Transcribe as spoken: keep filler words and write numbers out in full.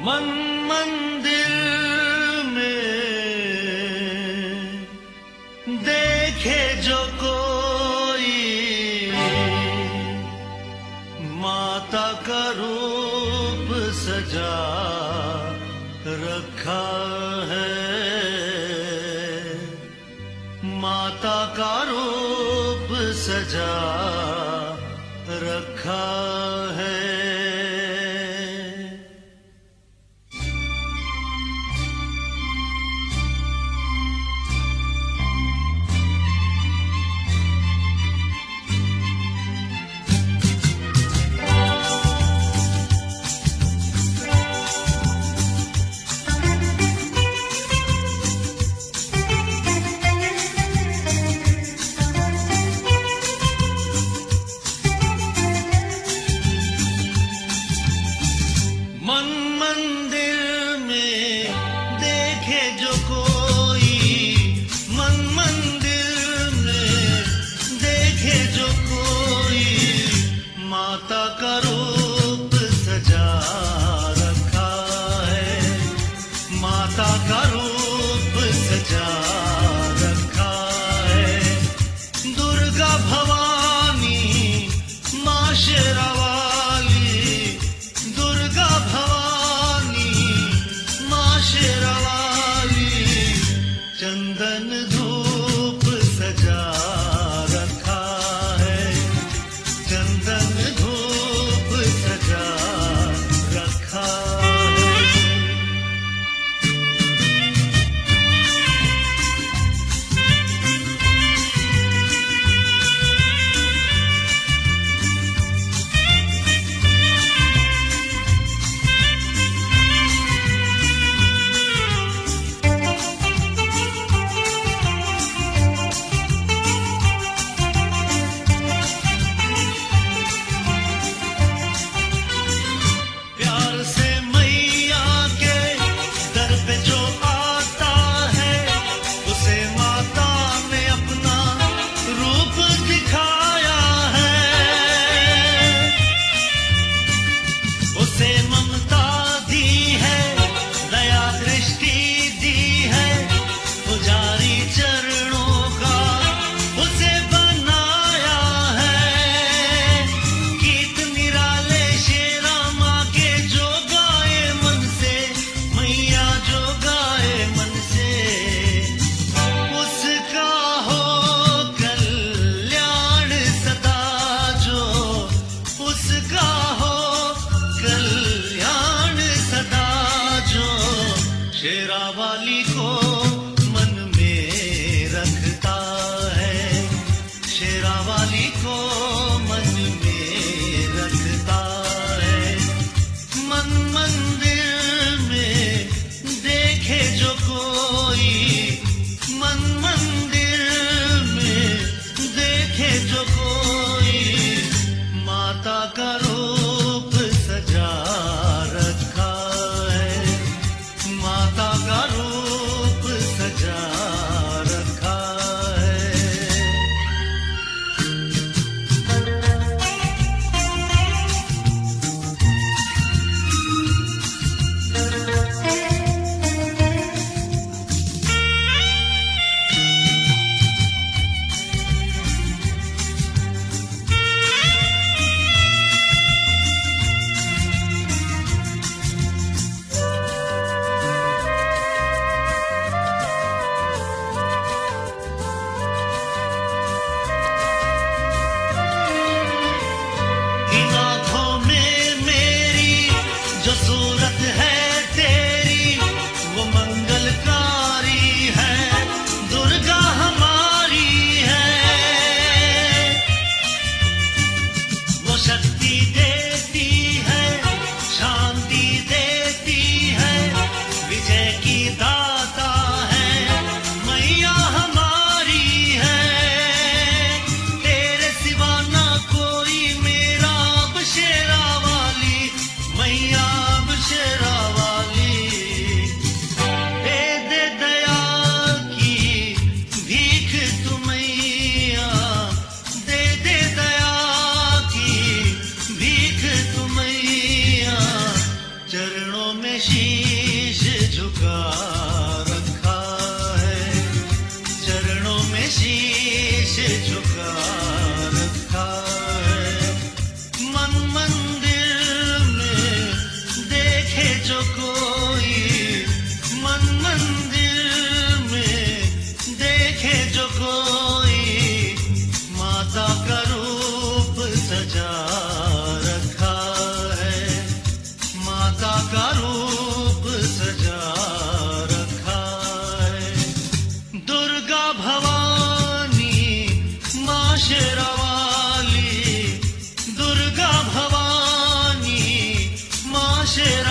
मन मंदिर में देखे जो कोई माता का रूप सजा रखा है, माता का रूप सजा रखा है। मन मंदिर में देखे जो कोई, मन मंदिर में देखे जो कोई माता का रूप सजा रखा है, माता का रूप सजा रखा है। दुर्गा भवानी माँ शेरा वाली, दुर्गा भवानी माँ शेरा वाली, चंदन धूप सजा रखा है, चंदन धूप सजा रखा है। प्यार से मैया के दर पे जो आता है, उसे माता ने अपना रूप दिखाया है, उसे ममता दी है, दया दृष्टि दी है, पुजारी चरणों का उसे बनाया है। गीत निराले शेरा माँ के जो गाए मन से, मैया जो गाए मन से, उसका हो कल्याण सदा जो, उसका हो कल्याण सदा जो, शेरा वाली को मन में रखता है, शेरा वाली को मन में रखता है। मन मंदिर में देखे जो कोई, मन मंदिर में देखे जो कोई माता का रूप सजा रखा है, माता का रूप शीश झुका रखा है, चरणों में शीश झुका रखा है। मन मंदिर में देखे जो कोई, मन मंदिर में देखे जो कोई, माता का रूप सजा रखा है, माता का रूप सजा रखा है। दुर्गा भवानी मां शेरा वाली, दुर्गा भवानी मां शेरा